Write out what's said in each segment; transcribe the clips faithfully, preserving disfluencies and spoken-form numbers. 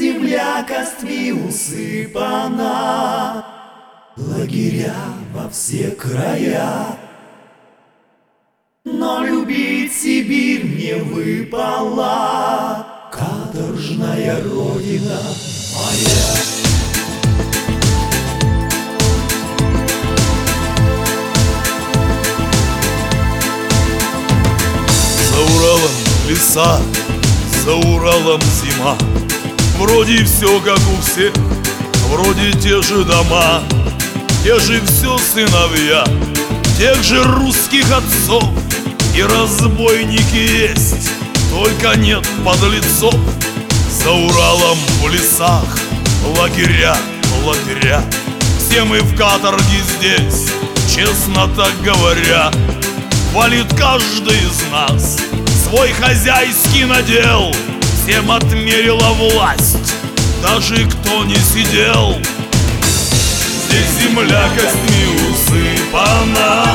земля костьми усыпана, лагеря во все края. Но любить Сибирь мне выпала, каторжная родина моя. За Уралом леса, за Уралом зима. Вроде все как у всех, вроде те же дома, те же все сыновья тех же русских отцов. И разбойники есть, только нет подлецов. За Уралом в лесах лагеря, лагеря. Все мы в каторге здесь, честно так говоря. Валит каждый из нас свой хозяйский надел. Всем отмерила власть, даже кто не сидел. Здесь земля костьми усыпана,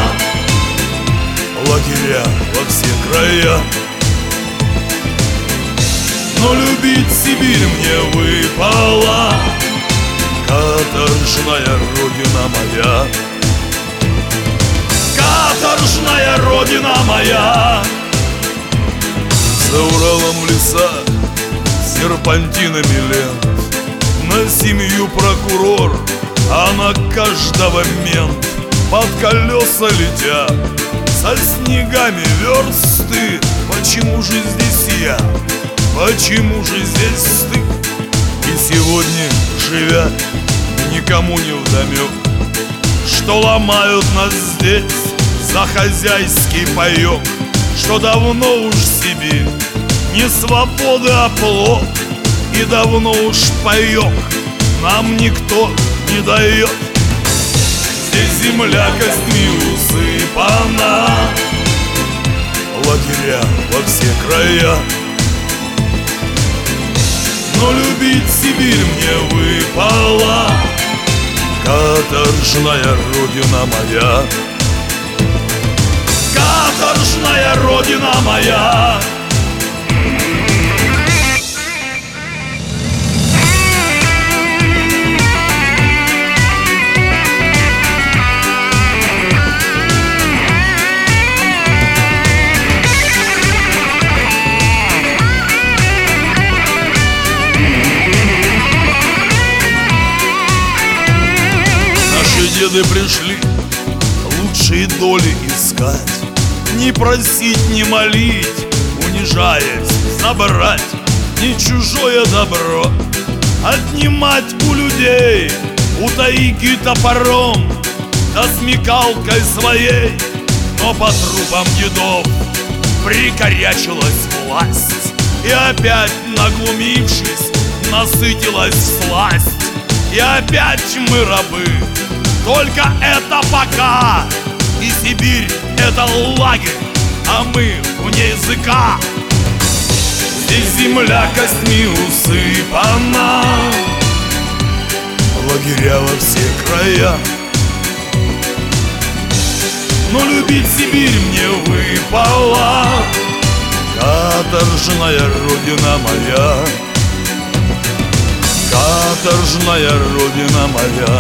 лагеря во все края. Но любить Сибирь мне выпала, каторжная родина моя. Каторжная родина моя. За Уралом в лесах серпантинами лент, на семью прокурор, а на каждого мент. Под колеса летят со снегами версты. Почему же здесь я? Почему же здесь стыд? И сегодня, живя, никому не вдомек, что ломают нас здесь за хозяйский паёк. Что давно уж Сибирь не свобода, а плод, и давно уж паёк нам никто не дает. Здесь земля костьми усыпана, лагеря во все края. Но любить Сибирь мне выпала, каторжная родина моя. Каторжная родина моя. Наши деды пришли лучшие доли искать, не просить, не молить, унижаясь, забрать не чужое добро, отнимать у людей, у тайги топором, да смекалкой своей. Но по трупам дедов прикорячилась власть, и опять, наглумившись, насытилась всласть. И опять мы рабы, только это пока. И Сибирь — это лагерь, а мы вне языка. Здесь земля костьми усыпана, лагеря во все края. Но любить Сибирь мне выпала, каторжная родина моя. Каторжная родина моя.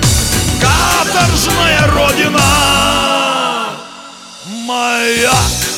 Каторжная родина моя.